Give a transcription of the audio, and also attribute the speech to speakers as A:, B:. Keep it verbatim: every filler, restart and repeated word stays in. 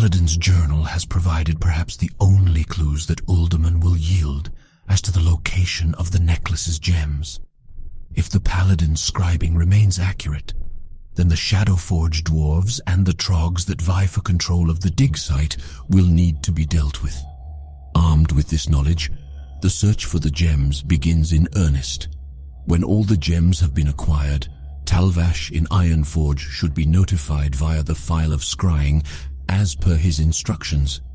A: Paladin's journal has provided perhaps the only clues that Uldaman will yield as to the location of the necklace's gems. If the Paladin's scribing remains accurate, then the Shadowforge dwarves and the trogs that vie for control of the dig site will need to be dealt with. Armed with this knowledge, the search for the gems begins in earnest. When all the gems have been acquired, Talvash in Ironforge should be notified via the File of Scrying as per his instructions.